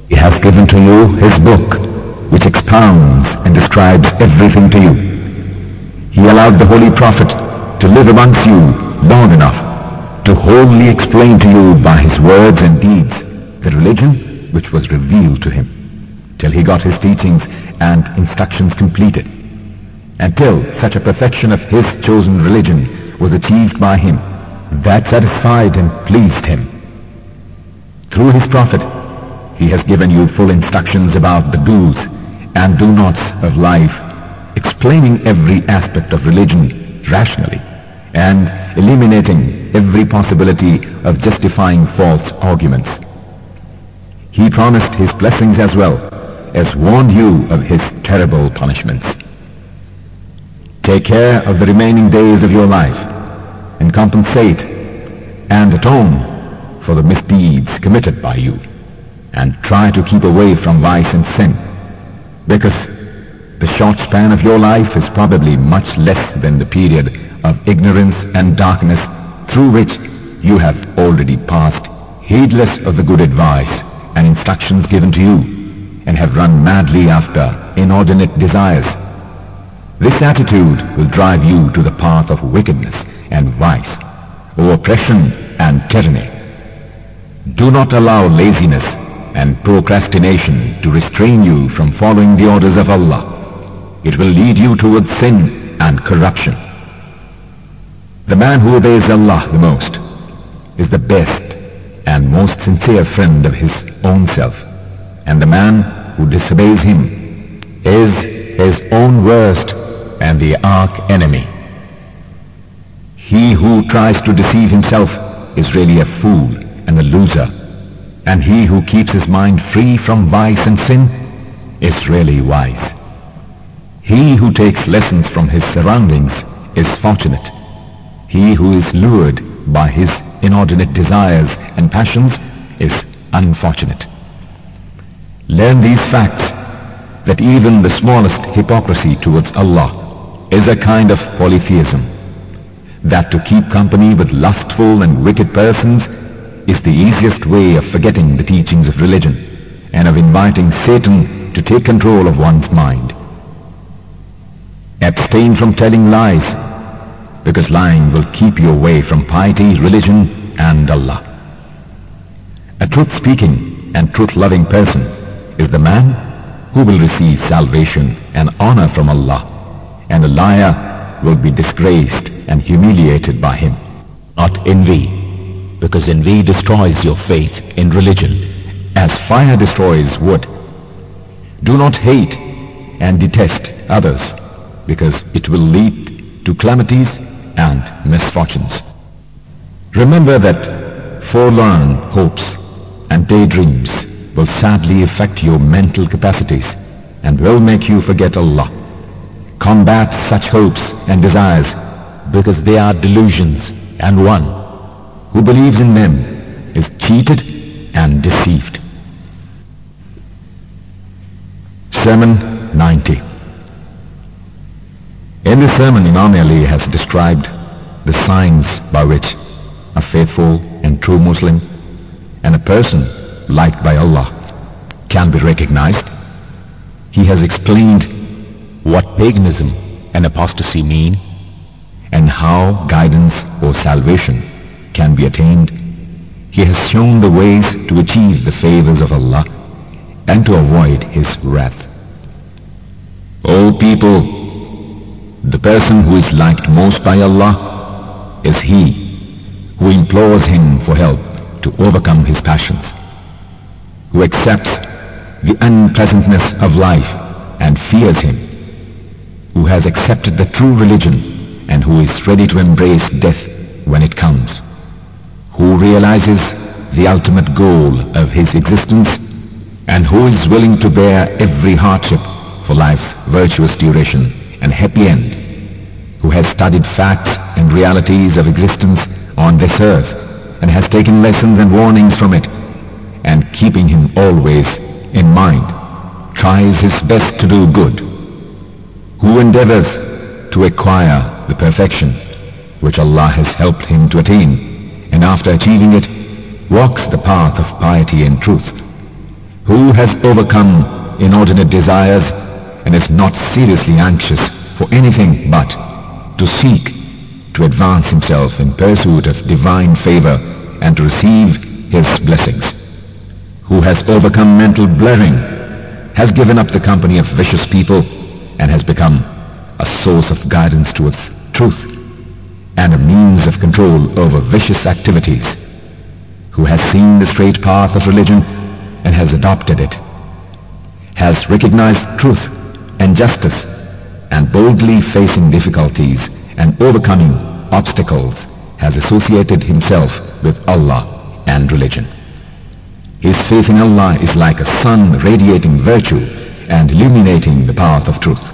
He has given to you His book, which expounds and describes everything to you. He allowed the Holy Prophet to live amongst you long enough to wholly explain to you by his words and deeds the religion which was revealed to him, till he got his teachings and instructions completed, until such a perfection of his chosen religion was achieved by him that satisfied and pleased him. Through his Prophet, he has given you full instructions about the do's and do-nots of life, explaining every aspect of religion rationally and eliminating every possibility of justifying false arguments. He promised his blessings as well as warned you of his terrible punishments. Take care of the remaining days of your life and compensate and atone for the misdeeds committed by you, and try to keep away from vice and sin, because the short span of your life is probably much less than the period of ignorance and darkness through which you have already passed, heedless of the good advice and instructions given to you, and have run madly after inordinate desires. This attitude will drive you to the path of wickedness and vice, or oppression and tyranny. Do not allow laziness and procrastination to restrain you from following the orders of Allah. It will lead you towards sin and corruption. The man who obeys Allah the most is the best and most sincere friend of his own self, and the man who disobeys him is his own worst and the arch enemy. He who tries to deceive himself is really a fool and a loser, and he who keeps his mind free from vice and sin is really wise. He who takes lessons from his surroundings is fortunate. He who is lured by his inordinate desires and passions is unfortunate. Learn these facts, that even the smallest hypocrisy towards Allah is a kind of polytheism, that to keep company with lustful and wicked persons is the easiest way of forgetting the teachings of religion and of inviting Satan to take control of one's mind. Abstain from telling lies, because lying will keep you away from piety, religion, and Allah. A truth-speaking and truth-loving person is the man who will receive salvation and honor from Allah, and a liar will be disgraced and humiliated by him. Not envy, because envy destroys your faith in religion, as fire destroys wood. Do not hate and detest others, because it will lead to calamities and misfortunes. Remember that forlorn hopes and daydreams will sadly affect your mental capacities and will make you forget Allah. Combat such hopes and desires, because they are delusions, and one who believes in them is cheated and deceived. Sermon 90. In this sermon, Imam Ali has described the signs by which a faithful and true Muslim and a person liked by Allah can be recognized. He has explained what paganism and apostasy mean and how guidance or salvation can be attained. He has shown the ways to achieve the favors of Allah and to avoid His wrath. O people, the person who is liked most by Allah is he who implores Him for help to overcome his passions, who accepts the unpleasantness of life and fears Him, who has accepted the true religion and who is ready to embrace death when it comes, who realizes the ultimate goal of his existence and who is willing to bear every hardship for life's virtuous duration and happy end, who has studied facts and realities of existence on this earth and has taken lessons and warnings from it, and keeping him always in mind, tries his best to do good, who endeavors to acquire the perfection which Allah has helped him to attain, and after achieving it, walks the path of piety and truth. Who has overcome inordinate desires and is not seriously anxious for anything but to seek to advance himself in pursuit of divine favor and to receive his blessings. Who has overcome mental blurring, has given up the company of vicious people and has become a source of guidance towards truth and a means of control over vicious activities. Who has seen the straight path of religion and has adopted it, has recognized truth and justice, and boldly facing difficulties and overcoming obstacles has associated himself with Allah and religion. His faith in Allah is like a sun radiating virtue and illuminating the path of truth.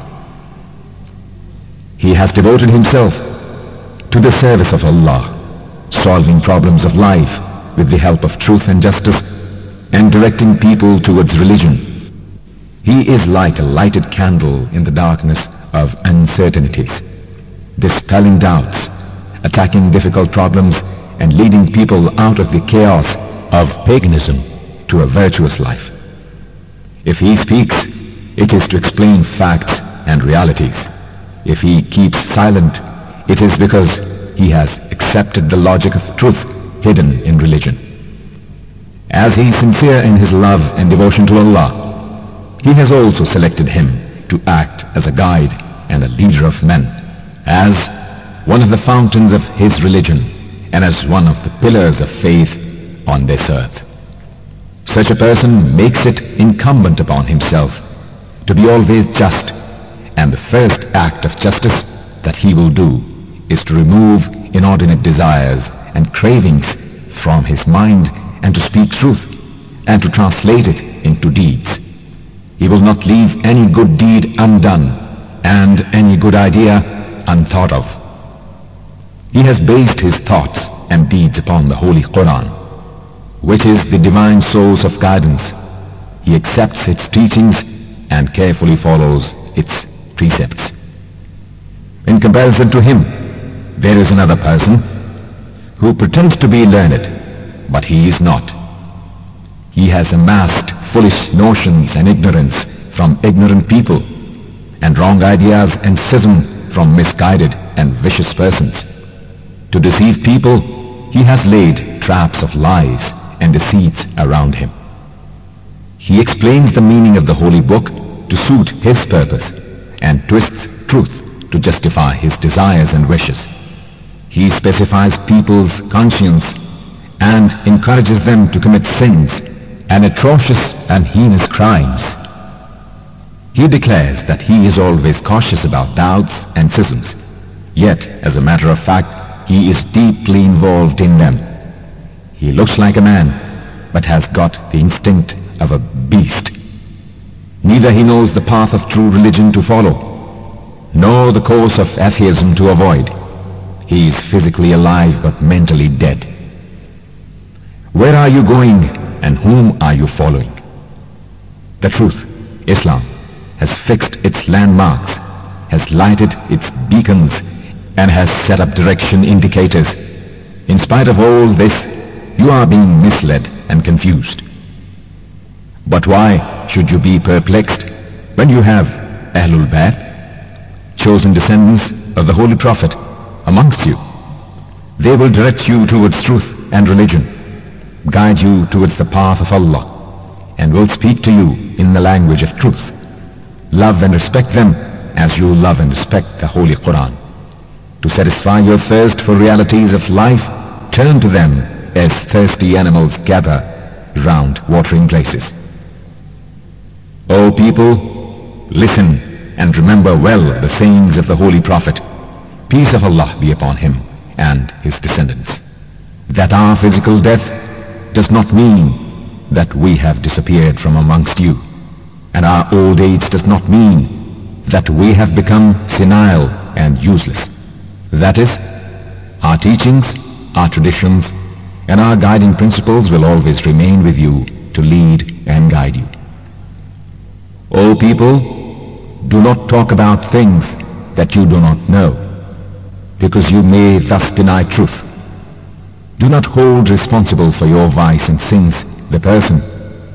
He has devoted himself to the service of Allah, solving problems of life with the help of truth and justice and directing people towards religion. He is like a lighted candle in the darkness of uncertainties, dispelling doubts, attacking difficult problems and leading people out of the chaos of paganism to a virtuous life. If he speaks, it is to explain facts and realities. If he keeps silent, it is because he has accepted the logic of truth hidden in religion. As he is sincere in his love and devotion to Allah, he has also selected him to act as a guide and a leader of men, as one of the fountains of his religion and as one of the pillars of faith on this earth. Such a person makes it incumbent upon himself to be always just, and the first act of justice that he will do is to remove inordinate desires and cravings from his mind and to speak truth and to translate it into deeds. He will not leave any good deed undone and any good idea unthought of. He has based his thoughts and deeds upon the Holy Quran, which is the divine source of guidance. He accepts its teachings and carefully follows its precepts. In comparison to him, there is another person who pretends to be learned, but he is not. He has amassed foolish notions and ignorance from ignorant people, and wrong ideas and schism from misguided and vicious persons. To deceive people, he has laid traps of lies and deceits around him. He explains the meaning of the holy book to suit his purpose and twists truth to justify his desires and wishes. He specifies people's conscience and encourages them to commit sins and atrocious and heinous crimes. He declares that he is always cautious about doubts and schisms, yet, as a matter of fact, he is deeply involved in them. He looks like a man, but has got the instinct of a beast. Neither he knows the path of true religion to follow, nor the course of atheism to avoid. He is physically alive but mentally dead. Where are you going and whom are you following? The truth, Islam, has fixed its landmarks, has lighted its beacons, and has set up direction indicators. In spite of all this, you are being misled and confused. But why should you be perplexed when you have Ahlul Bayt, chosen descendants of the Holy Prophet, amongst you? They will direct you towards truth and religion, guide you towards the path of Allah, and will speak to you in the language of truth. Love and respect them as you love and respect the Holy Quran. To satisfy your thirst for realities of life, turn to them as thirsty animals gather round watering places. O people, listen and remember well the sayings of the Holy Prophet, peace of Allah be upon him and his descendants, that our physical death does not mean that we have disappeared from amongst you, and our old age does not mean that we have become senile and useless. That is, our teachings, our traditions, and our guiding principles will always remain with you to lead and guide you. O people, do not talk about things that you do not know, because you may thus deny truth. Do not hold responsible for your vice and sins the person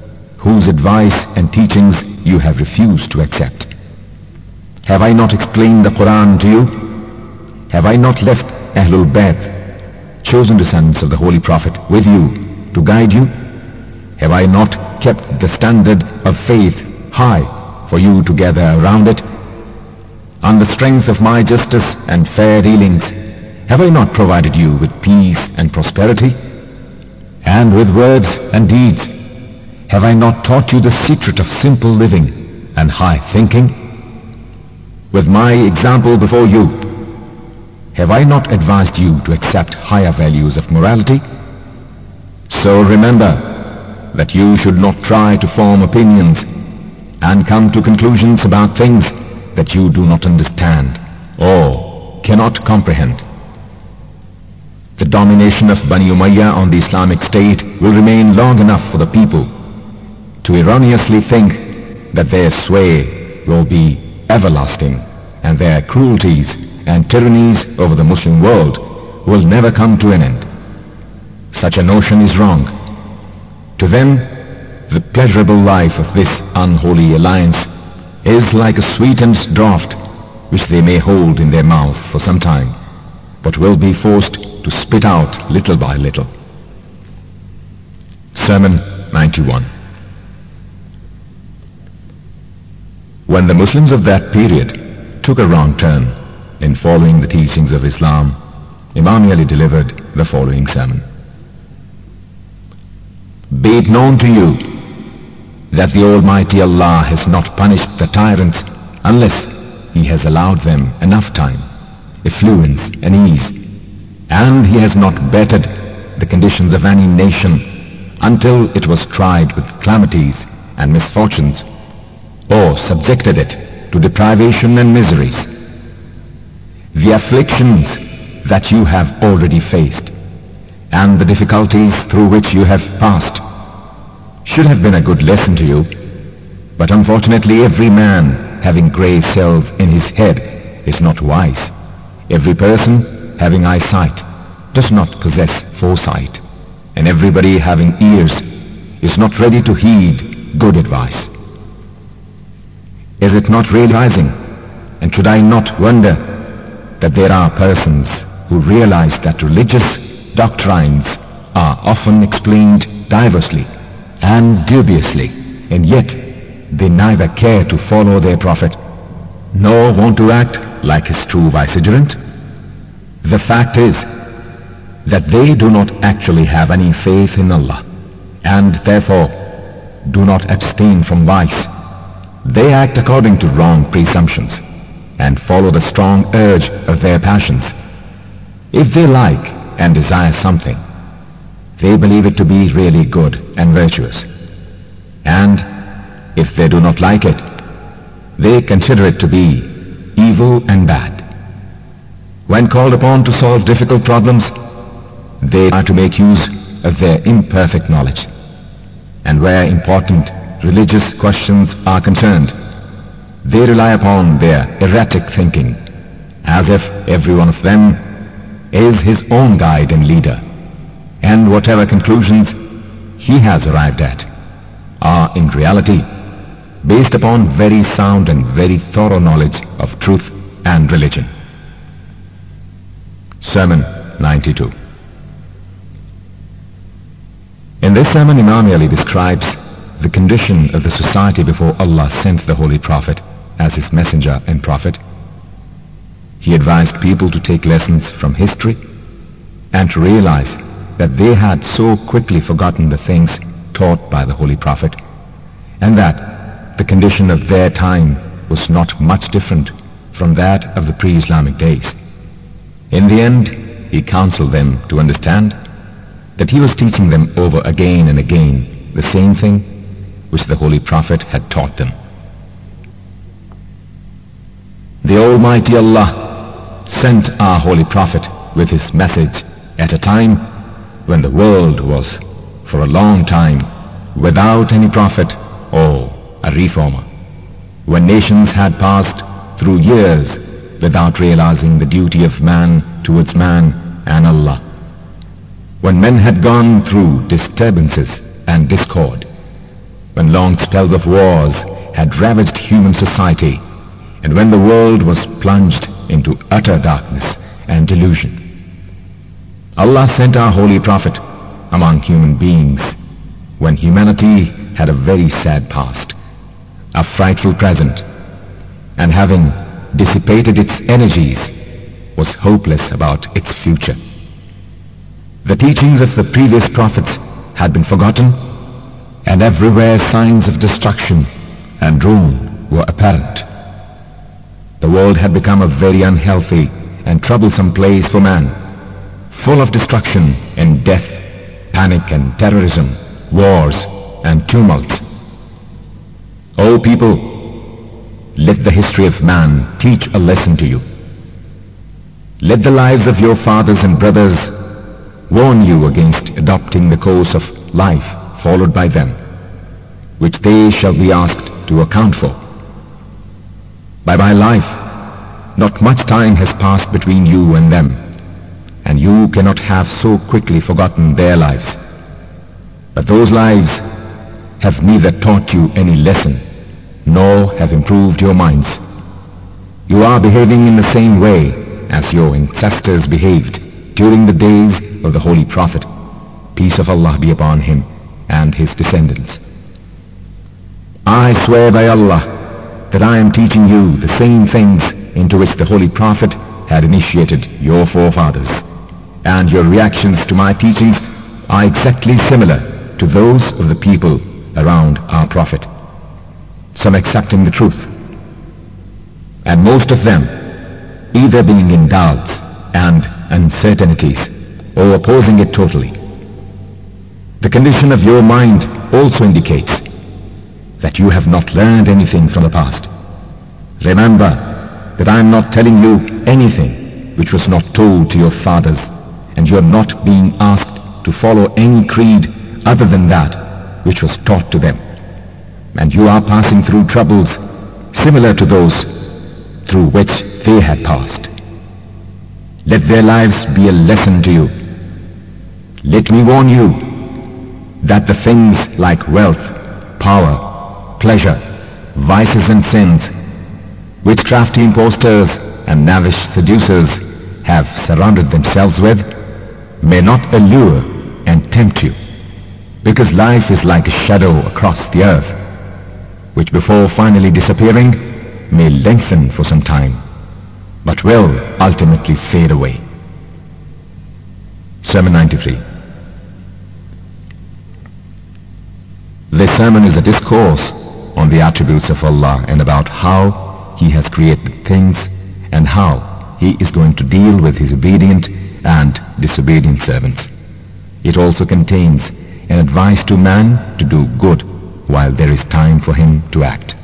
whose advice and teachings you have refused to accept. Have I not explained the Quran to you? Have I not left Ahlul Bayt, chosen descendants of the Holy Prophet, with you to guide you? Have I not kept the standard of faith high for you to gather around it? On the strength of my justice and fair dealings, have I not provided you with peace and prosperity? And with words and deeds, have I not taught you the secret of simple living and high thinking? With my example before you, have I not advised you to accept higher values of morality? So remember that you should not try to form opinions and come to conclusions about things that you do not understand or cannot comprehend. The domination of Bani Umayyah on the Islamic State will remain long enough for the people to erroneously think that their sway will be everlasting and their cruelties and tyrannies over the Muslim world will never come to an end. Such a notion is wrong. To them, the pleasurable life of this unholy alliance is like a sweetened draught which they may hold in their mouth for some time, but will be forced to spit out little by little. Sermon 91. When the Muslims of that period took a wrong turn in following the teachings of Islam, Imam Ali delivered the following sermon. Be it known to you that the Almighty Allah has not punished the tyrants unless He has allowed them enough time, affluence and ease, and He has not bettered the conditions of any nation until it was tried with calamities and misfortunes, or subjected it to deprivation and miseries. The afflictions that you have already faced and the difficulties through which you have passed should have been a good lesson to you, but unfortunately every man having grey cells in his head is not wise. Every person having eyesight does not possess foresight, and everybody having ears is not ready to heed good advice. Is it not realizing, and should I not wonder, that there are persons who realize that religious doctrines are often explained diversely and dubiously, and yet they neither care to follow their prophet nor want to act like his true vicegerent? The fact is that they do not actually have any faith in Allah, and therefore do not abstain from vice. They act according to wrong presumptions and follow the strong urge of their passions. If they like and desire something, they believe it to be really good and virtuous, and if they do not like it, they consider it to be evil and bad. When called upon to solve difficult problems, they are to make use of their imperfect knowledge, and where important religious questions are concerned, they rely upon their erratic thinking, as if every one of them is his own guide and leader, and whatever conclusions he has arrived at are in reality based upon very sound and very thorough knowledge of truth and religion. Sermon 92. In this sermon, Imam Ali describes the condition of the society before Allah sent the Holy Prophet as his messenger and prophet. He advised people to take lessons from history and to realize that they had so quickly forgotten the things taught by the Holy Prophet, and that the condition of their time was not much different from that of the pre-Islamic days. In the end, he counseled them to understand that he was teaching them over again and again the same thing which the Holy Prophet had taught them. The Almighty Allah sent our Holy Prophet with his message at a time when the world was for a long time without any prophet or a reformer, when nations had passed through years without realizing the duty of man towards man and Allah, when men had gone through disturbances and discord, when long spells of wars had ravaged human society, and when the world was plunged into utter darkness and delusion. Allah sent our holy prophet among human beings when humanity had a very sad past, a frightful present, and having dissipated its energies, was hopeless about its future. The teachings of the previous prophets had been forgotten, and everywhere signs of destruction and ruin were apparent. The world had become a very unhealthy and troublesome place for man, full of destruction and death, panic and terrorism, wars and tumults. O people, let the history of man teach a lesson to you. Let the lives of your fathers and brothers warn you against adopting the course of life followed by them, which they shall be asked to account for. By my life, not much time has passed between you and them, and you cannot have so quickly forgotten their lives. But those lives have neither taught you any lesson, nor have improved your minds. You are behaving in the same way as your ancestors behaved during the days of the Holy Prophet, peace of Allah be upon him and his descendants. I swear by Allah that I am teaching you the same things into which the Holy Prophet had initiated your forefathers, and your reactions to my teachings are exactly similar to those of the people around our Prophet, some accepting the truth, and most of them either being in doubts and uncertainties or opposing it totally. The condition of your mind also indicates that you have not learned anything from the past. Remember that I am not telling you anything which was not told to your fathers, and you are not being asked to follow any creed other than that which was taught to them. And you are passing through troubles similar to those through which they had passed. Let their lives be a lesson to you. Let me warn you that the things like wealth, power, pleasure, vices and sins, which crafty impostors and lavish seducers have surrounded themselves with, may not allure and tempt you, because life is like a shadow across the earth, which before finally disappearing may lengthen for some time, but will ultimately fade away. Sermon 93. This sermon is a discourse on the attributes of Allah and about how He has created things and how He is going to deal with His obedient and disobedient servants. It also contains an advice to man to do good while there is time for him to act.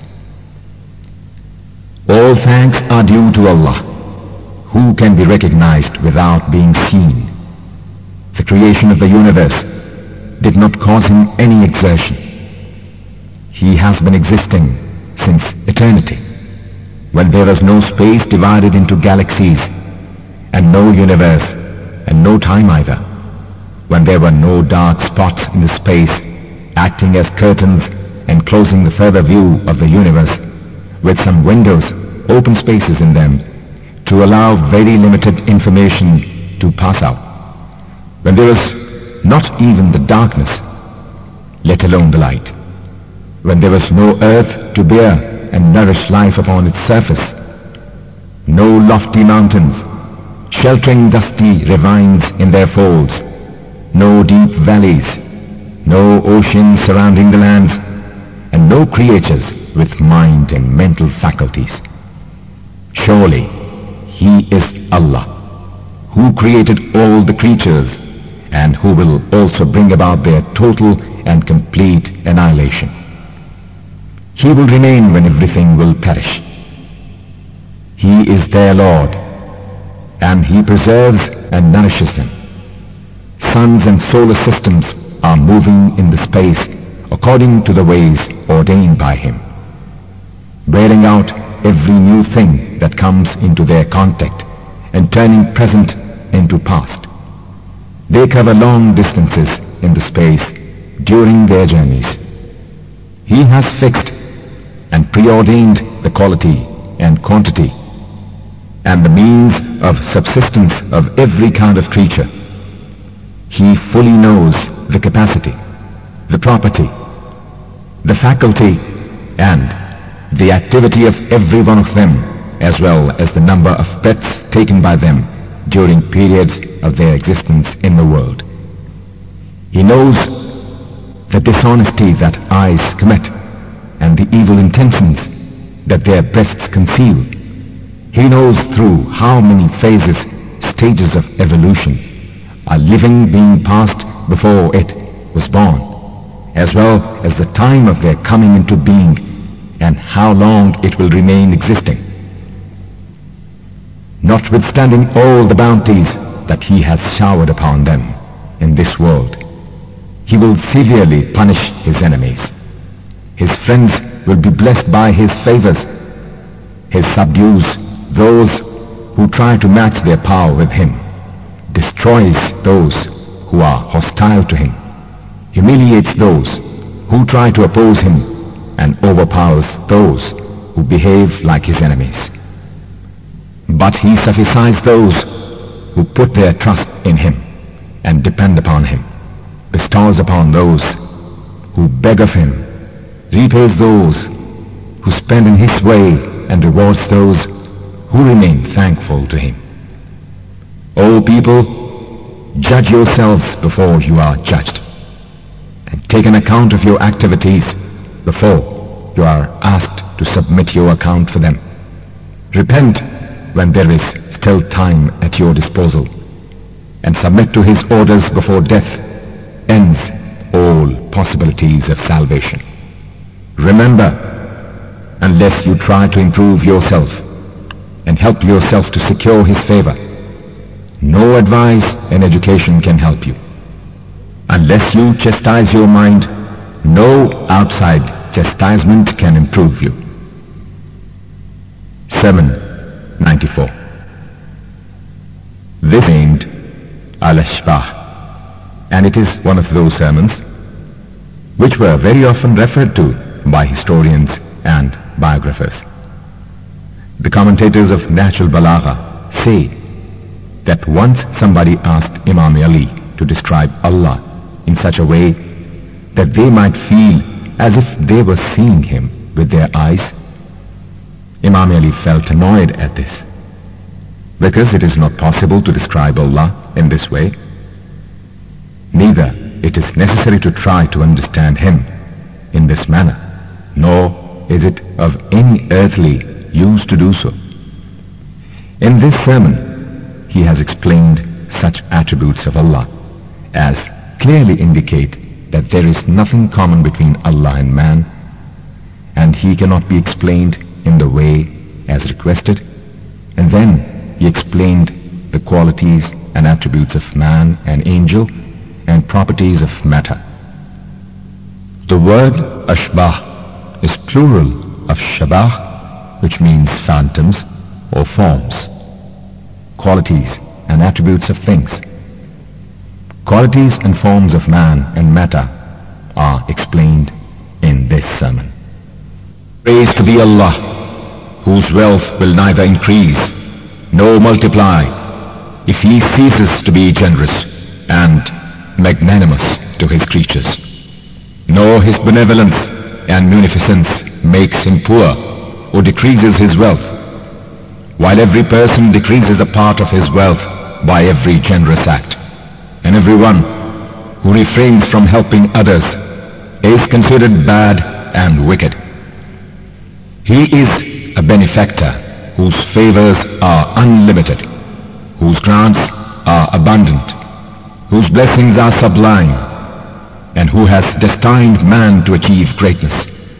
All thanks are due to Allah, who can be recognized without being seen. The creation of the universe did not cause him any exertion. He has been existing since eternity, when there was no space divided into galaxies, and no universe, and no time either, when there were no dark spots in the space acting as curtains enclosing the further view of the universe, with some windows, open spaces in them, to allow very limited information to pass out. When there was not even the darkness, let alone the light. When there was no earth to bear and nourish life upon its surface, no lofty mountains, sheltering dusty ravines in their folds, no deep valleys, no oceans surrounding the lands, and no creatures with mind and mental faculties. Surely He is Allah, who created all the creatures and who will also bring about their total and complete annihilation. He will remain when everything will perish. He is their Lord, and He preserves and nourishes them. Suns and solar systems are moving in the space according to the ways ordained by Him, bearing out every new thing that comes into their contact and turning present into past. They cover long distances in the space during their journeys. He has fixed and preordained the quality and quantity and the means of subsistence of every kind of creature. He fully knows the capacity, the property, the faculty, and the activity of every one of them, as well as the number of breaths taken by them during periods of their existence in the world. He knows the dishonesty that eyes commit and the evil intentions that their breasts conceal. He knows through how many phases, stages of evolution, a living being passed before it was born, as well as the time of their coming into being and how long it will remain existing. Notwithstanding all the bounties that he has showered upon them in this world, he will severely punish his enemies. His friends will be blessed by his favors. He subdues those who try to match their power with him, destroys those who are hostile to him, humiliates those who try to oppose him, and overpowers those who behave like his enemies. But he suffices those who put their trust in him and depend upon him, bestows upon those who beg of him, repays those who spend in his way, and rewards those who remain thankful to him. O people, judge yourselves before you are judged, and take an account of your activities before you are asked to submit your account for them. Repent when there is still time at your disposal, and submit to his orders before death ends all possibilities of salvation. Remember, unless you try to improve yourself and help yourself to secure his favor, no advice and education can help you. Unless you chastise your mind, no outside chastisement can improve you. 794. This is named Al-Ashbah, and it is one of those sermons which were very often referred to by historians and biographers. The commentators of Nahj al-Balagha say that once somebody asked Imam Ali to describe Allah in such a way that they might feel as if they were seeing him with their eyes, Imam Ali felt annoyed at this, because it is not possible to describe Allah in this way. Neither it is necessary to try to understand him in this manner, nor is it of any earthly use to do so. In this sermon, he has explained such attributes of Allah as clearly indicate that there is nothing common between Allah and man, and he cannot be explained in the way as requested. And then he explained the qualities and attributes of man and angel and properties of matter. The word ashbah is plural of shabah, which means phantoms or forms, qualities and attributes of things. Qualities and forms of man and matter are explained in this sermon. Praise to be Allah, whose wealth will neither increase nor multiply if he ceases to be generous and magnanimous to his creatures, nor his benevolence and munificence makes him poor or decreases his wealth, while every person decreases a part of his wealth by every generous act, and everyone who refrains from helping others is considered bad and wicked. He is a benefactor whose favors are unlimited, whose grants are abundant, whose blessings are sublime, and who has destined man to achieve greatness.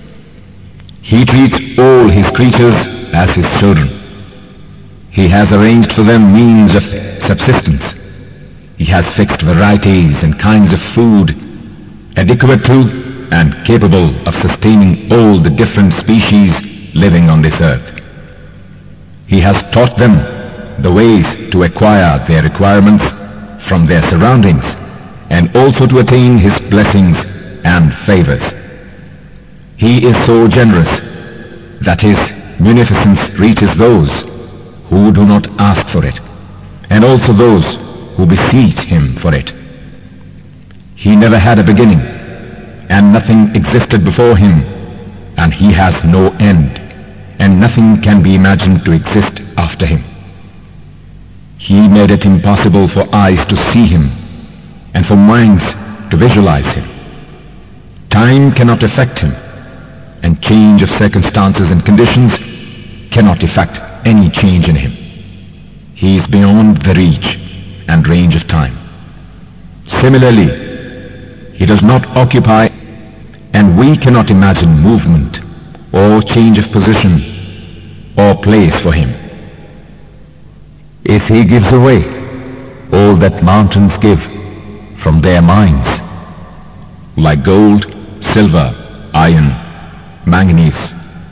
He treats all his creatures as his children. He has arranged for them means of subsistence. He has fixed varieties and kinds of food adequate to and capable of sustaining all the different species living on this earth. He has taught them the ways to acquire their requirements from their surroundings and also to attain his blessings and favors. He is so generous that his munificence reaches those who do not ask for it, and also those who beseech him for it. He never had a beginning, and nothing existed before him, and he has no end, and nothing can be imagined to exist after him. He made it impossible for eyes to see him, and for minds to visualize him. Time cannot affect him, and change of circumstances and conditions cannot effect any change in him. He is beyond the reach and range of time. Similarly, he does not occupy, and we cannot imagine movement or change of position or place for him. If he gives away all that mountains give from their mines, like gold, silver, iron, manganese,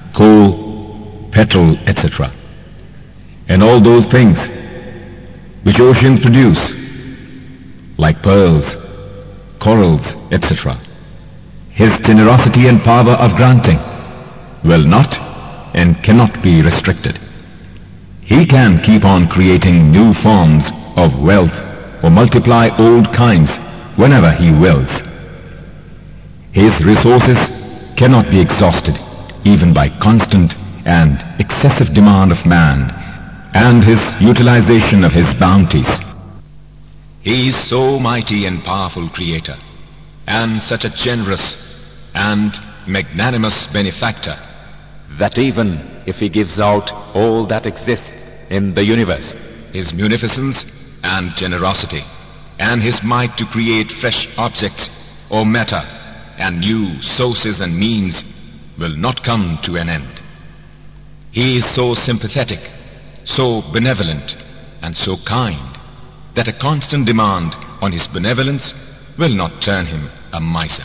coal, petrol, etc., and all those things which oceans produce, like pearls, corals, etc., his generosity and power of granting will not and cannot be restricted. He can keep on creating new forms of wealth or multiply old kinds whenever he wills. His resources cannot be exhausted even by constant and excessive demand of man and his utilization of his bounties. He is so mighty and powerful creator, and such a generous and magnanimous benefactor, that even if he gives out all that exists in the universe, his munificence and generosity, and his might to create fresh objects or matter and new sources and means will not come to an end. He is so sympathetic, so benevolent, and so kind that a constant demand on his benevolence will not turn him a miser.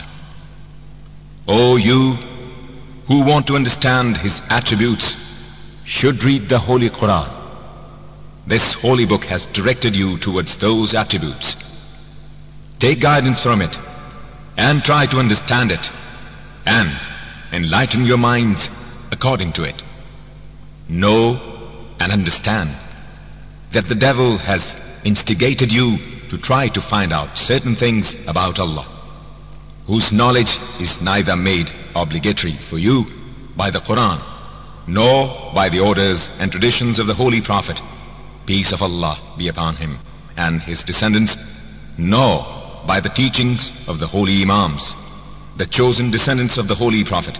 O you who want to understand his attributes should read the Holy Quran. This holy book has directed you towards those attributes. Take guidance from it and try to understand it and enlighten your minds according to it. Know and understand that the devil has instigated you to try to find out certain things about Allah, whose knowledge is neither made obligatory for you by the Quran, nor by the orders and traditions of the Holy Prophet, peace of Allah be upon him and his descendants, nor by the teachings of the holy Imams, the chosen descendants of the Holy Prophet.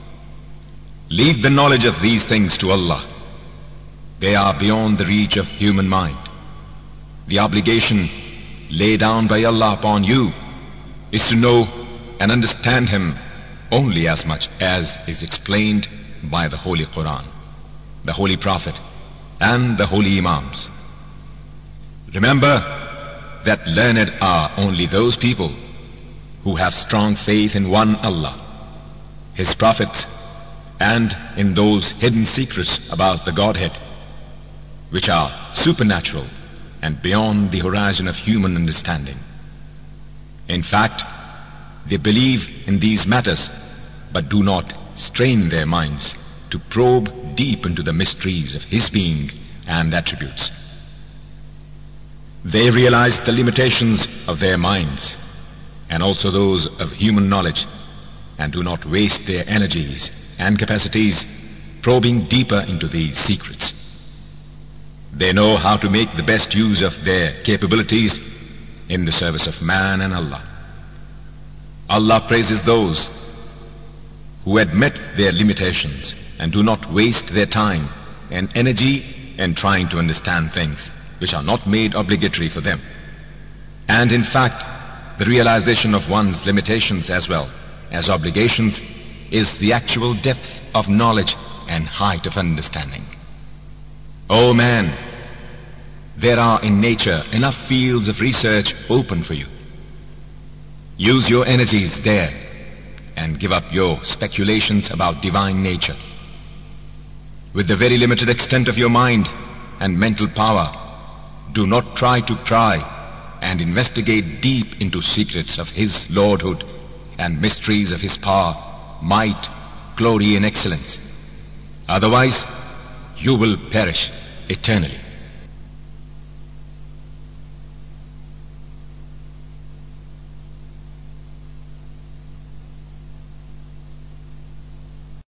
Leave the knowledge of these things to Allah. They are beyond the reach of human mind. The obligation laid down by Allah upon you is to know and understand Him only as much as is explained by the Holy Quran, the Holy Prophet, and the Holy Imams. Remember that learned are only those people who have strong faith in one Allah, His prophets, and in those hidden secrets about the Godhead, which are supernatural and beyond the horizon of human understanding. In fact, they believe in these matters, but do not strain their minds to probe deep into the mysteries of His being and attributes. They realize the limitations of their minds and also those of human knowledge, and do not waste their energies and capacities probing deeper into these secrets. They know how to make the best use of their capabilities in the service of man and Allah. Allah praises those who admit their limitations and do not waste their time and energy in trying to understand things which are not made obligatory for them. And in fact, the realization of one's limitations as well as obligations is the actual depth of knowledge and height of understanding. O man, there are in nature enough fields of research open for you. Use your energies there and give up your speculations about divine nature. With the very limited extent of your mind and mental power, do not try to pry and investigate deep into secrets of His lordhood and mysteries of His power, might, glory and excellence. Otherwise, you will perish eternally.